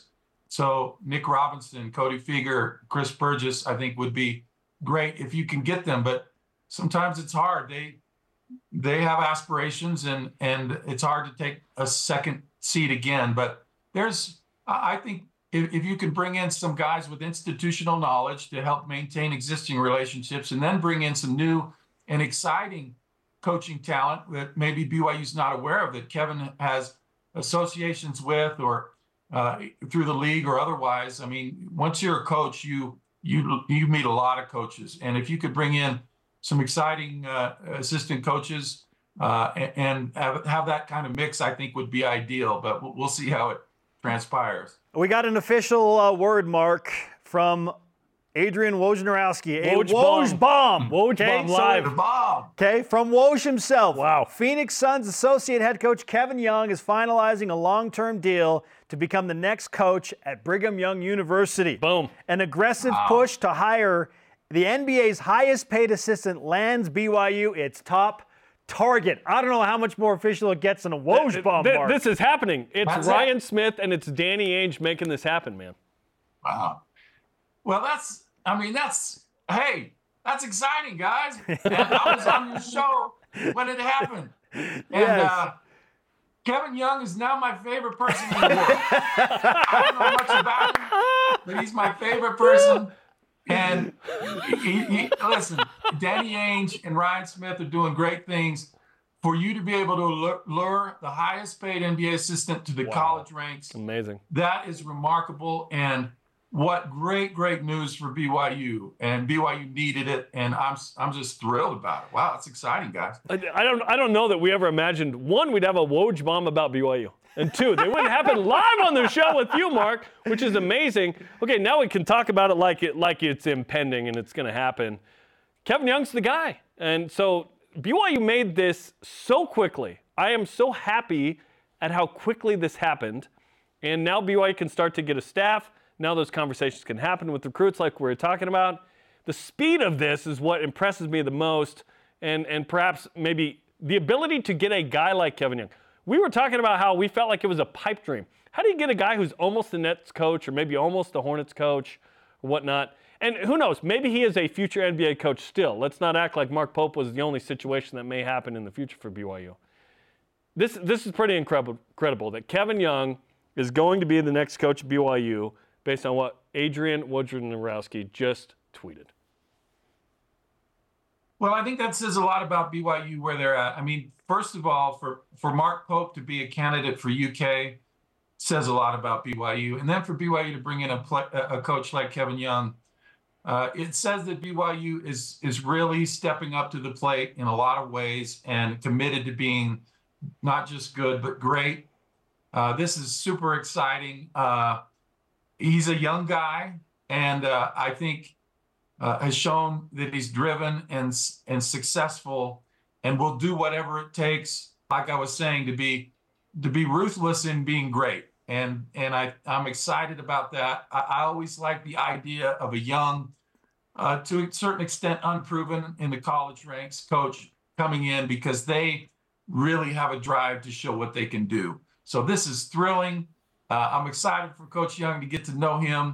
So Nick Robinson, Cody Fieger, Chris Burgess, I think would be great if you can get them. But sometimes it's hard. They they have aspirations, and and it's hard to take a second seat again. But there's, I think, if, if you can bring in some guys with institutional knowledge to help maintain existing relationships, and then bring in some new and exciting coaching talent that maybe B Y U's not aware of, that Kevin has associations with or uh, through the league or otherwise. I mean, once you're a coach, you you you meet a lot of coaches, and if you could bring in some exciting uh, assistant coaches uh, and, and have, have that kind of mix, I think would be ideal. But we'll, we'll see how it transpires. We got an official uh, word, Mark, from Adrian Wojnarowski. Woj Woj bomb. Woj Okay, bomb so- live. The bomb. Okay, from Woj himself. Wow. Phoenix Suns associate head coach Kevin Young is finalizing a long-term deal to become the next coach at Brigham Young University. Boom. An aggressive Wow. push to hire the N B A's highest paid assistant lands B Y U its top target. I don't know how much more official it gets than a Woj bomb, Th- Mark. This is happening. It's That's Ryan it. Smith and it's Danny Ainge making this happen, man. Wow. Well, that's, I mean, that's, hey, that's exciting, guys. And I was on your show when it happened. And Yes. uh, Kevin Young is now my favorite person in the world. I don't know much about him, but he's my favorite person. And he, he, listen, Danny Ainge and Ryan Smith are doing great things. For you to be able to lure, lure the highest paid N B A assistant to the Wow. college ranks, Amazing. that is remarkable. And what great, great news for B Y U. And B Y U needed it. And I'm I'm just thrilled about it. Wow, that's exciting, guys. I, I don't I don't know that we ever imagined, one, we'd have a Woj bomb about B Y U. And two, they wouldn't happen live on the show with you, Mark, which is amazing. Okay, now we can talk about it like it like it's impending and it's going to happen. Kevin Young's the guy. And so B Y U made this so quickly. I am so happy at how quickly this happened. And now B Y U can start to get a staff. Now those conversations can happen with recruits like we were talking about. The speed of this is what impresses me the most, and, and perhaps maybe the ability to get a guy like Kevin Young. We were talking about how we felt like it was a pipe dream. How do you get a guy who's almost the Nets coach or maybe almost the Hornets coach or whatnot? And who knows, maybe he is a future N B A coach still. Let's not act like Mark Pope was the only situation that may happen in the future for B Y U. This, this is pretty incredible, incredible that Kevin Young is going to be the next coach at B Y U based on what Adrian Wojnarowski just tweeted. Well, I think that says a lot about B Y U, where they're at. I mean, first of all, for, for Mark Pope to be a candidate for U K says a lot about B Y U. And then for B Y U to bring in a, play, a coach like Kevin Young, uh, it says that B Y U is, is really stepping up to the plate in a lot of ways and committed to being not just good, but great. Uh, this is super exciting. Uh, he's a young guy, and uh, I think uh, has shown that he's driven and and successful, and will do whatever it takes. Like I was saying, to be to be ruthless in being great, and and I I'm excited about that. I, I always like the idea of a young, uh, to a certain extent unproven in the college ranks coach coming in, because they really have a drive to show what they can do. So this is thrilling. Uh, I'm excited for Coach Young to get to know him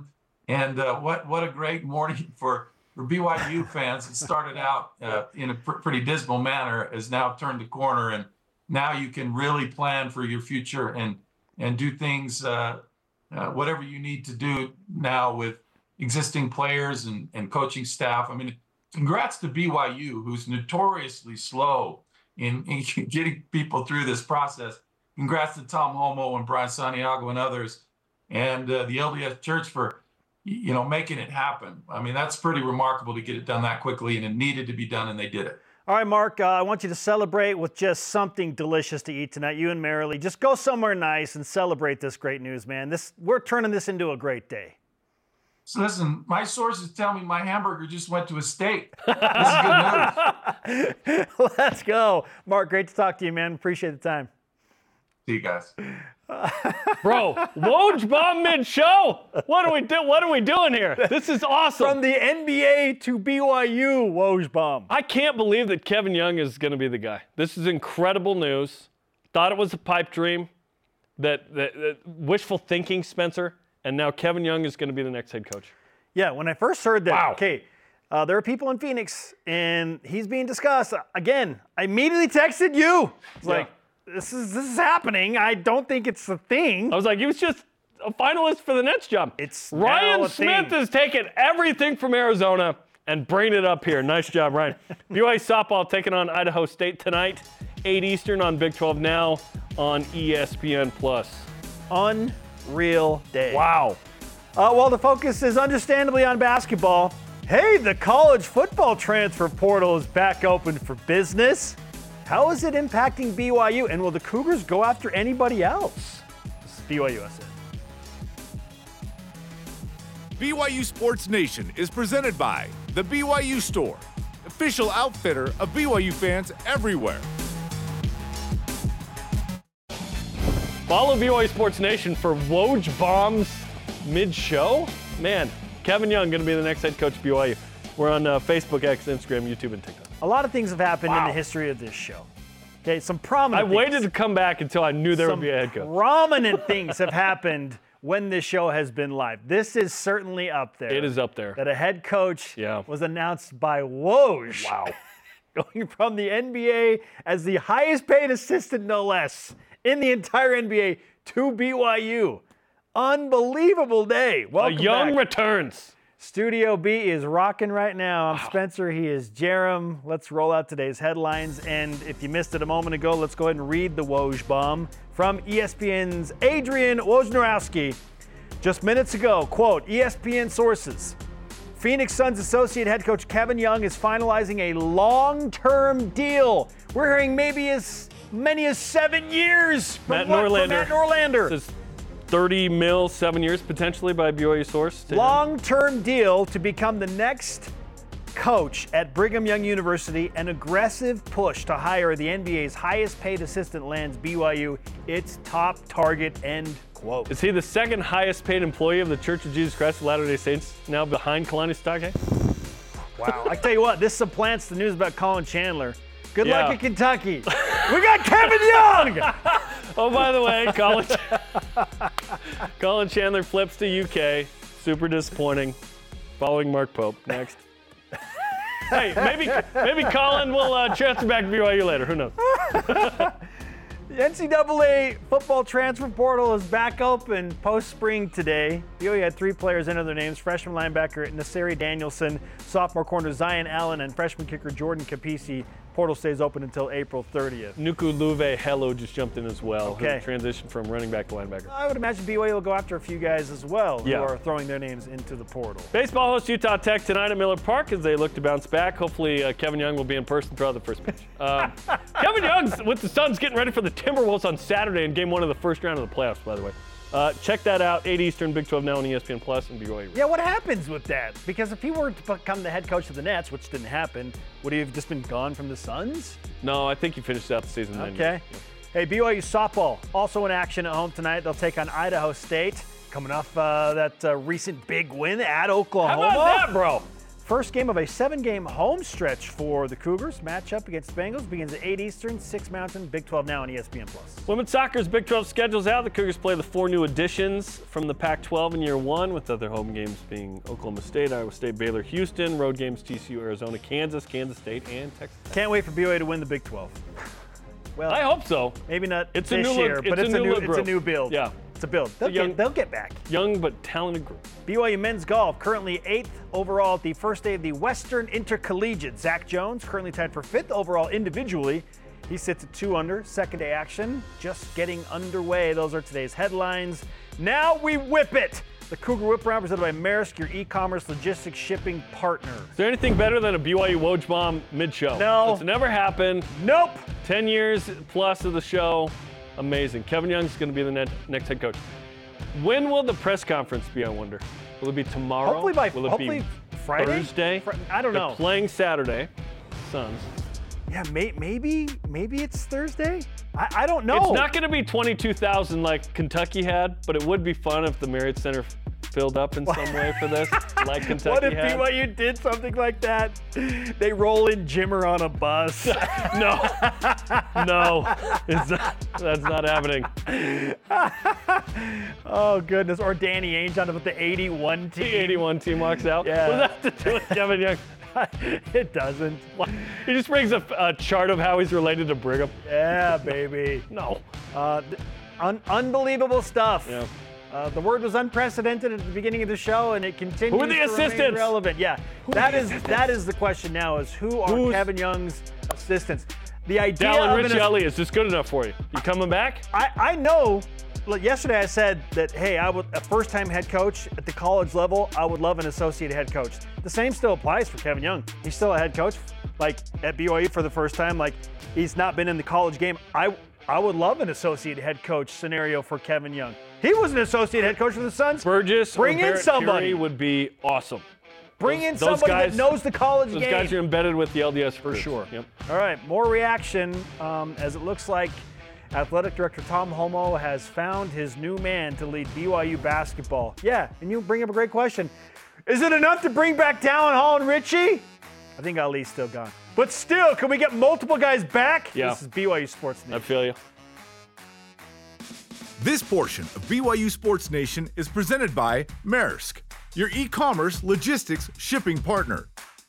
And uh, what what a great morning for, for B Y U fans. It started out uh, in a pr- pretty dismal manner, has now turned the corner, and now you can really plan for your future and and do things, uh, uh, whatever you need to do now with existing players and, and coaching staff. I mean, congrats to B Y U, who's notoriously slow in, in getting people through this process. Congrats to Tom Homo and Brian Santiago and others, and uh, the L D S Church for, you know, making it happen. I mean, that's pretty remarkable to get it done that quickly, and it needed to be done, and they did it. All right, Mark, uh, I want you to celebrate with just something delicious to eat tonight. You and Marilee, just go somewhere nice and celebrate this great news, man. This We're turning this into a great day. So listen, my sources tell me my hamburger just went to a steak. This is good news. Let's go. Mark, great to talk to you, man. Appreciate the time. See you guys. Bro, Woj bomb mid-show. What are we do? What are we doing here? This is awesome. From the N B A to B Y U, Woj bomb. I can't believe that Kevin Young is going to be the guy. This is incredible news. Thought it was a pipe dream, that, that, that wishful thinking, Spencer, and now Kevin Young is going to be the next head coach. Yeah, when I first heard that, Wow. okay, uh, there are people in Phoenix, and he's being discussed. Again, I immediately texted you. It's Yeah. like, this is this is happening. I don't think it's a thing. I was like, he was just a finalist for the Nets job. It's now Ryan a Smith thing. is taking everything from Arizona and bringing it up here. Nice job, Ryan. B Y U softball taking on Idaho State tonight, eight Eastern on Big twelve Now on E S P N plus. Unreal day. Wow. Uh, while the focus is understandably on basketball, hey, the college football transfer portal is back open for business. How is it impacting B Y U, and will the Cougars go after anybody else? This is B Y U S N. B Y U Sports Nation is presented by The B Y U Store, official outfitter of B Y U fans everywhere. Follow B Y U Sports Nation for Woj bombs mid-show. Man, Kevin Young going to be the next head coach of B Y U. We're on uh, Facebook, X, Instagram, YouTube, and TikTok. A lot of things have happened Wow. in the history of this show. Okay, some prominent I things. waited to come back until I knew there Some would be a head coach. prominent things have happened when this show has been live. This is certainly up there. It is up there. That a head coach Yeah. was announced by Woj. Wow. Going from the N B A as the highest paid assistant, no less, in the entire N B A to B Y U. Unbelievable day. A Welcome Young back. returns. Studio B is rocking right now. I'm Spencer. He is Jerem. Let's roll out today's headlines. And if you missed it a moment ago, let's go ahead and read the Woj bomb from E S P N's Adrian Wojnarowski. Just minutes ago, quote, E S P N sources. Phoenix Suns associate head coach Kevin Young is finalizing a long-term deal. We're hearing maybe as many as seven years from Matt what- from Norlander. Matt Norlander. This is thirty mil, seven years potentially by B Y U source. to him. Long-term deal to become the next coach at Brigham Young University. An aggressive push to hire the N B A's highest-paid assistant lands B Y U its top target, end quote. Is he the second highest paid employee of the Church of Jesus Christ of Latter-day Saints, now behind Kalani Sitake? Wow. I tell you what, this supplants the news about Colin Chandler. Good Yeah. luck in Kentucky. We got Kevin Young! Oh, by the way, Colin, Colin Chandler flips to U K. Super disappointing. Following Mark Pope. Next. Hey, maybe maybe Colin will uh, transfer back to B Y U later. Who knows? The N C double A football transfer portal is back open post-spring today. B Y U had three players enter their names: freshman linebacker Nasiri Danielson, sophomore corner Zion Allen, and freshman kicker Jordan Capisi. Portal stays open until April thirtieth. Nuku Luve Hello just jumped in as well. who Okay. Transitioned from running back to linebacker. I would imagine B Y U will go after a few guys as well Yeah. who are throwing their names into the portal. Baseball hosts Utah Tech tonight at Miller Park as they look to bounce back. Hopefully, uh, Kevin Young will be in person throughout the first pitch. Um, Kevin Young's with the Suns getting ready for the Timberwolves on Saturday in game one of the first round of the playoffs, by the way. Uh, check that out, eight Eastern, Big twelve Now on E S P N Plus and B Y U. Yeah, what happens with that? Because if he were to become the head coach of the Nets, which didn't happen, would he have just been gone from the Suns? No, I think he finished out the season. then. Okay. Hey, B Y U softball also in action at home tonight. They'll take on Idaho State, coming off uh, that uh, recent big win at How Oklahoma. about that, bro? first game of a seven-game home stretch for the Cougars. Matchup against the Bengals begins at eight Eastern, six Mountain, Big twelve now on E S P N plus. Women's soccer's Big twelve schedule's out. The Cougars play the four new additions from the Pac twelve in year one, with other home games being Oklahoma State, Iowa State, Baylor, Houston. Road games T C U, Arizona, Kansas, Kansas State, and Texas. Can't wait for B Y U to win the Big twelve. Well, I hope so. Maybe not It's this a new year, look- but it's it's, a a new new look it's a group. new build. Yeah. It's a build. They'll, a young- get, they'll get back. Young but talented group. B Y U men's golf currently eighth overall at the first day of the Western Intercollegiate. Zach Jones currently tied for fifth overall individually. He sits at two under. Second day action just getting underway. Those are today's headlines. Now we whip it. The Cougar Whip Round presented by Maersk, your e-commerce logistics shipping partner. Is there anything better than a B Y U Woj bomb mid-show? No. It's never happened. Nope. Ten years plus of the show. Amazing. Kevin Young's going to be the ne- next head coach. When will the press conference be, I wonder? Will it be tomorrow? Hopefully by will it hopefully be Friday. Thursday? Fr- I don't They're know. playing Saturday. Suns. Yeah, may, maybe maybe it's Thursday. I, I don't know. It's not going to be twenty-two thousand like Kentucky had, but it would be fun if the Marriott Center filled up in some way for this, like Kentucky What if had. B Y U did something like that? They roll in Jimmer on a bus. No, no, it's not, that's not happening. Oh goodness! Or Danny Ainge on it with the eighty-one team. The eighty-one team walks out. Yeah. What does that have to do with Kevin Young? It doesn't. He just brings a, a chart of how he's related to Brigham. Yeah, baby. No. Uh, th- un- unbelievable stuff. Yeah. Uh, the word was unprecedented at the beginning of the show, and it continues Who are the to remain assistants? relevant. Yeah, Who that are the is assistants? that is the question now: is who are Who's- Kevin Young's assistants? The idea Dallin of an Rich ass- Ellie, is this good enough for you? You coming back? I, I know. Look, yesterday I said that, hey, I would a first-time head coach at the college level, I would love an associate head coach. The same still applies for Kevin Young. He's still a head coach, like at B Y U for the first time. Like he's not been in the college game. I I would love an associate head coach scenario for Kevin Young. He was an associate head coach for the Suns. Burgess Bring or in Barrett somebody. Curie would be awesome. Bring Those- in those somebody guys- that knows the college Those game. guys are embedded with the L D S For groups. sure. Yep. All right, more reaction um, as it looks like Athletic Director Tom Holmoe has found his new man to lead B Y U basketball. Yeah, and you bring up a great question. Is it enough to bring back Dallin Hall and Richie? I think Ali's still gone. But still, can we get multiple guys back? Yeah. This is B Y U Sports I News. feel you. This portion of B Y U Sports Nation is presented by Maersk, your e-commerce logistics shipping partner.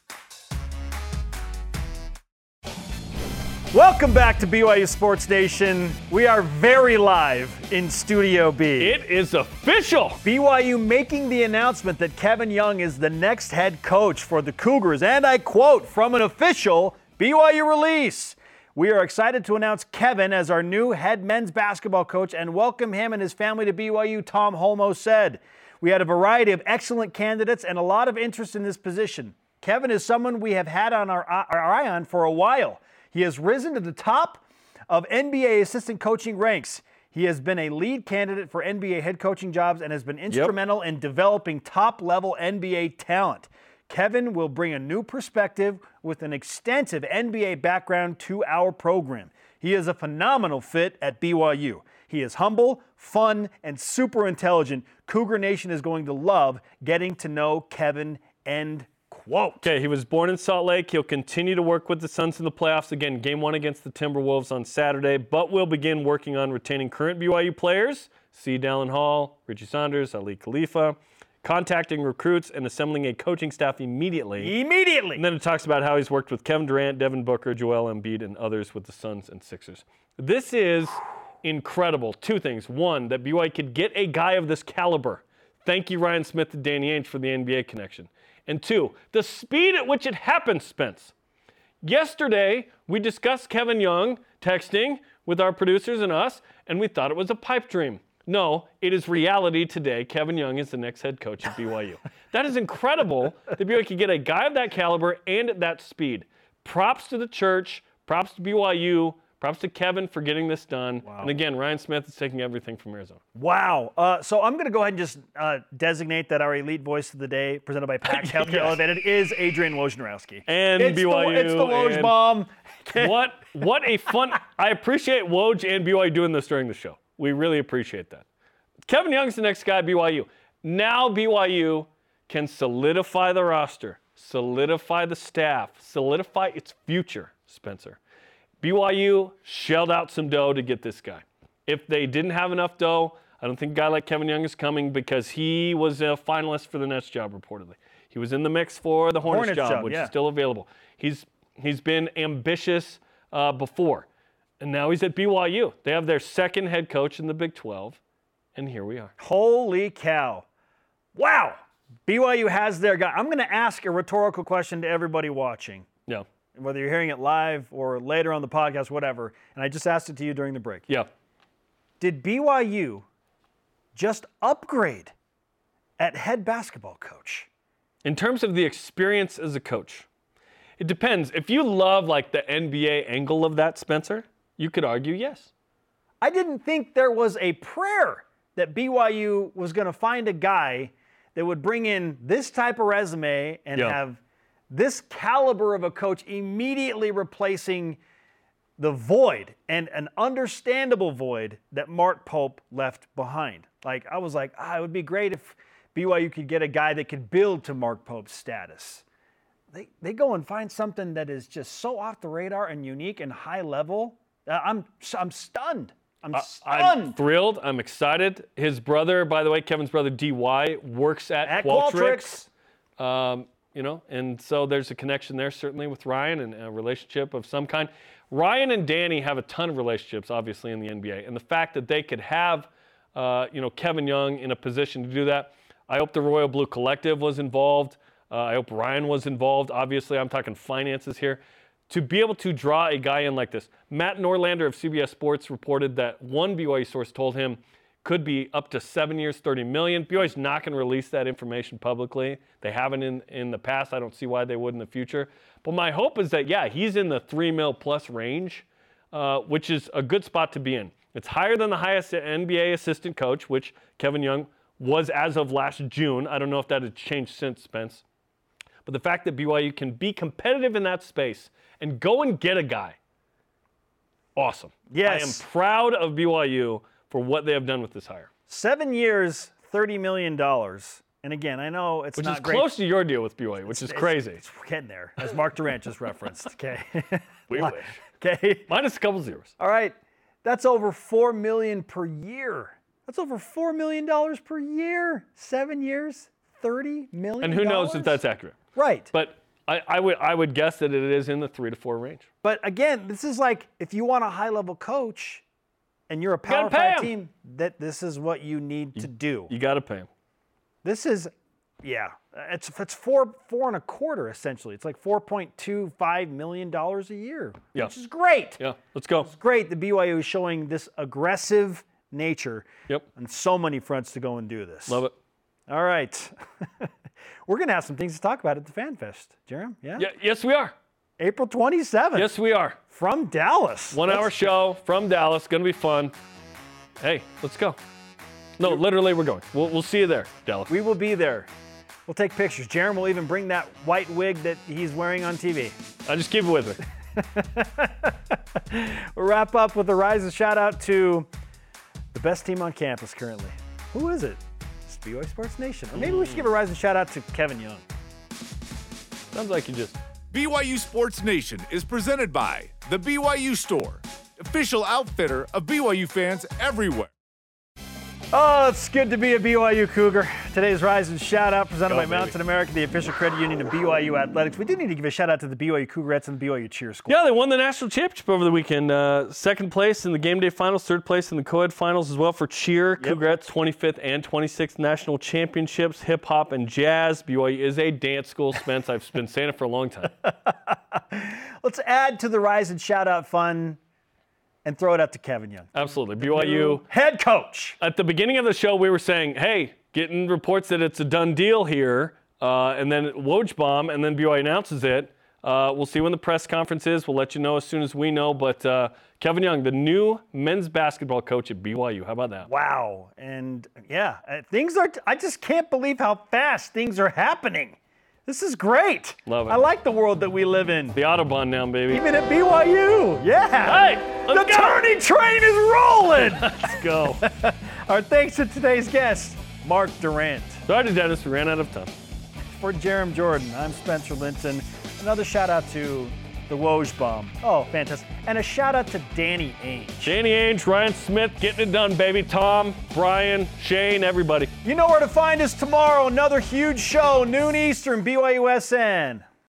Welcome back to B Y U Sports Nation. We are very live in Studio B. It is official. B Y U making the announcement that Kevin Young is the next head coach for the Cougars. And I quote from an official B Y U release. We are excited to announce Kevin as our new head men's basketball coach and welcome him and his family to B Y U, Tom Holmoe said. We had a variety of excellent candidates and a lot of interest in this position. Kevin is someone we have had on our, our eye on for a while. He has risen to the top of N B A assistant coaching ranks. He has been a lead candidate for N B A head coaching jobs and has been instrumental in developing top-level N B A talent. Kevin will bring a new perspective with an extensive N B A background to our program. He is a phenomenal fit at B Y U. He is humble, fun, and super intelligent. Cougar Nation is going to love getting to know Kevin, end quote. Okay, he was born in Salt Lake. He'll continue to work with the Suns in the playoffs. Again, game one against the Timberwolves on Saturday, but we'll begin working on retaining current B Y U players, C. Dallin Hall, Richie Saunders, Ali Khalifa, contacting recruits and assembling a coaching staff immediately. Immediately. And then it talks about how he's worked with Kevin Durant, Devin Booker, Joel Embiid, and others with the Suns and Sixers. This is incredible. Two things. One, that B Y U could get a guy of this caliber. Thank you, Ryan Smith and Danny Ainge, for the N B A connection. And two, the speed at which it happened, Spence. Yesterday, we discussed Kevin Young texting with our producers and us, and we thought it was a pipe dream. No, it is reality today. Kevin Young is the next head coach at B Y U. That is incredible that B Y U could get a guy of that caliber and at that speed. Props to the church, props to B Y U, props to Kevin for getting this done. Wow. And again, Ryan Smith is taking everything from Arizona. Wow. Uh, so I'm going to go ahead and just uh, designate that our elite voice of the day, presented by Pax Healthcare Yes. Elevated, is Adrian Wojnarowski. And it's B Y U. The, it's the Woj and bomb. what, what a fun... I appreciate Woj and B Y U doing this during the show. We really appreciate that. Kevin Young's the next guy at B Y U. Now B Y U can solidify the roster. solidify the staff, solidify its future, Spencer. B Y U shelled out some dough to get this guy. If they didn't have enough dough, I don't think a guy like Kevin Young is coming because he was a finalist for the Nets job, reportedly. He was in the mix for the Hornets, Hornets job, job, which yeah. is still available. He's He's been ambitious uh, before, and now he's at B Y U. They have their second head coach in the Big twelve, and here we are. Holy cow. Wow. B Y U has their guy. I'm going to ask a rhetorical question to everybody watching, Yeah. whether you're hearing it live or later on the podcast, whatever, and I just asked it to you during the break. Yeah. Did B Y U just upgrade at head basketball coach? In terms of the experience as a coach, it depends. If you love like the N B A angle of that, Spencer, you could argue yes. I didn't think there was a prayer that B Y U was going to find a guy that would bring in this type of resume and Yeah. have this caliber of a coach immediately replacing the void, and an understandable void, that Mark Pope left behind. Like, I was like, ah, it would be great if B Y U could get a guy that could build to Mark Pope's status. They, they go and find something that is just so off the radar and unique and high level. Uh, I'm, I'm stunned. I'm stunned. I'm thrilled. I'm excited. His brother, by the way, Kevin's brother D Y, works at, At Qualtrics. Um, you know, and so there's a connection there certainly with Ryan and a relationship of some kind. Ryan and Danny have a ton of relationships, obviously, in the N B A, and the fact that they could have, uh, you know, Kevin Young in a position to do that. I hope the Royal Blue Collective was involved. Uh, I hope Ryan was involved. Obviously, I'm talking finances here. To be able to draw a guy in like this. Matt Norlander of C B S Sports reported that one B Y U source told him could be up to seven years, thirty million dollars. B Y U's not going to release that information publicly. They haven't in, in the past. I don't see why they would in the future. But my hope is that, yeah, he's in the three mil plus range, uh, which is a good spot to be in. It's higher than the highest N B A assistant coach, which Kevin Young was as of last June. I don't know if that has changed since, Spence. But the fact that B Y U can be competitive in that space and go and get a guy, awesome. Yes. I am proud of B Y U for what they have done with this hire. Seven years, thirty million dollars. And again, I know it's Which not is great. close to your deal with B Y U, which is It's- crazy. It's, it's getting there, as Mark Durant just referenced. Okay. We wish. Okay. Minus a couple zeros. All right. That's over four million dollars per year. That's over four million dollars per year. Seven years, thirty million dollars. And who knows if that's accurate. Right. But I, I would I would guess that it is in the three to four range. But again, this is like, if you want a high-level coach and you're a gotta Power pay Five him. team, that this is what you need to do. You got to pay him. This is, yeah, it's it's four four and a quarter essentially. It's like four point two five million dollars a year, Yeah. which is great. Yeah, let's go. Great. The B Y U is showing this aggressive nature Yep. on so many fronts to go and do this. Love it. All right. We're going to have some things to talk about at the Fan Fest, Jerem. Yeah? Yeah, yes, we are. April twenty-seventh. Yes, we are. From Dallas. One hour show from Dallas. Going to be fun. Hey, let's go. No, literally, we're going. We'll, we'll see you there, Dallas. We will be there. We'll take pictures. Jerem will even bring that white wig that he's wearing on T V. I just keep it with me. We'll wrap up with a rise and shout out to the best team on campus currently. Who is it? It's B Y U Sports Nation. Or maybe we should give a rise and shout out to Kevin Young. Sounds like you just. B Y U Sports Nation is presented by The B Y U Store, official outfitter of B Y U fans everywhere. Oh, it's good to be a B Y U Cougar. Today's Rise and Shout Out presented Go, by baby. Mountain America, the official credit union of B Y U Athletics. We do need to give a shout out to the B Y U Cougarettes and the B Y U Cheer Squad. Yeah, they won the national championship over the weekend. Uh, second place in the game day finals, third place in the co-ed finals as well for cheer. Yep. Cougarettes twenty-fifth and twenty-sixth national championships, hip hop and jazz. B Y U is a dance school, Spence. I've been saying it for a long time. Let's add to the Rise and Shout Out fun and throw it out to Kevin Young. Absolutely. B Y U. Head coach. At the beginning of the show, we were saying, hey, getting reports that it's a done deal here, uh, and then Woj bomb, and then B Y U announces it. Uh, we'll see when the press conference is. We'll let you know as soon as we know. But uh, Kevin Young, the new men's basketball coach at B Y U. How about that? Wow. And yeah, uh, things are, I just can't believe how fast things are happening. This is great. Love it. I like the world that we live in. The Autobahn now, baby. Even at B Y U. Yeah. Hey, the let's go. turning train is rolling. Let's go. Our thanks to today's guest, Mark Durant. Sorry to Dennis, we ran out of time. For Jerem Jordan, I'm Spencer Linton. Another shout out to the Woj Bomb. Oh, fantastic. And a shout out to Danny Ainge. Danny Ainge, Ryan Smith, getting it done, baby. Tom, Brian, Shane, everybody. You know where to find us tomorrow. Another huge show, noon Eastern, B Y U S N.